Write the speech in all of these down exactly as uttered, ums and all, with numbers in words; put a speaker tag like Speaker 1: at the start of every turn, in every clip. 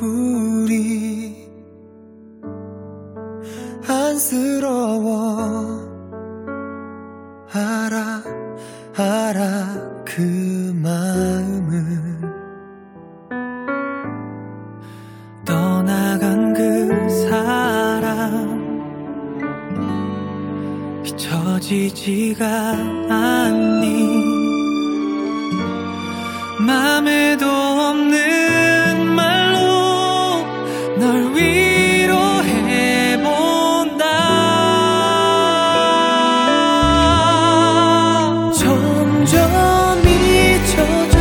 Speaker 1: 우리 안쓰러워. 알아 알아 그 마음을. 떠나간 그 사람 잊혀지지가 않니. 맘에도 없는 말로 널 위로해본다. 점점 잊혀져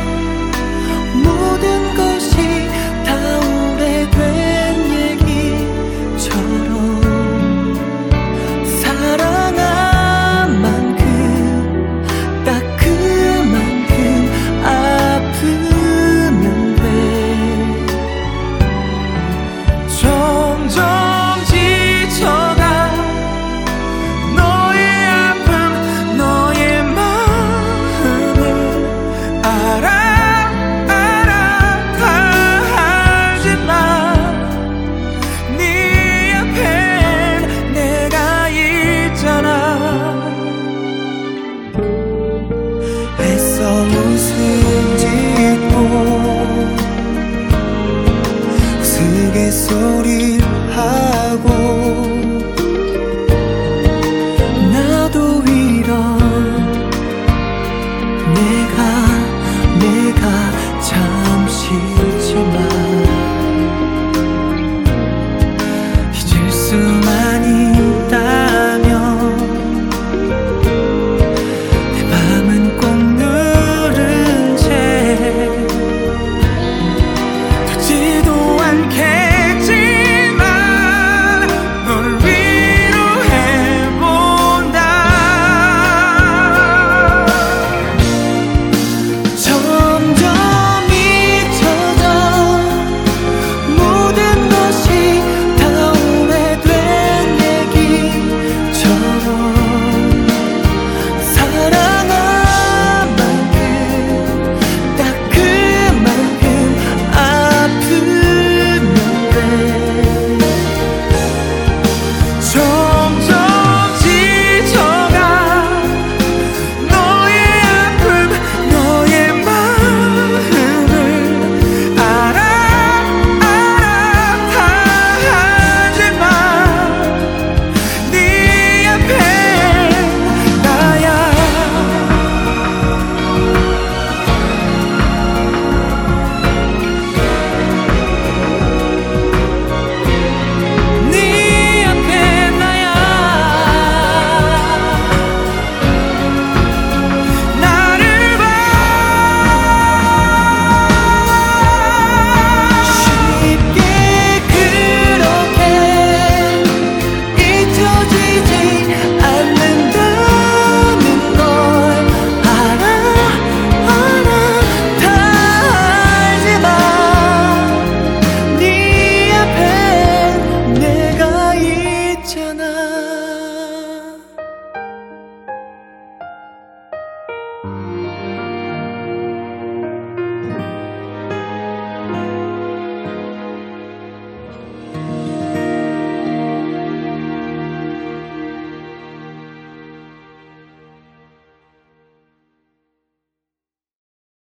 Speaker 1: 모든 것이 다 오래된 얘기처럼. 사랑한 만큼 딱 그만큼 아프면 돼. 점점 지쳐가 너의 아픔 너의 마음을. 알아 알아 다 알지만 네 앞엔 내가 있잖아. 애써 웃음 짓고 우스갯소리를 하고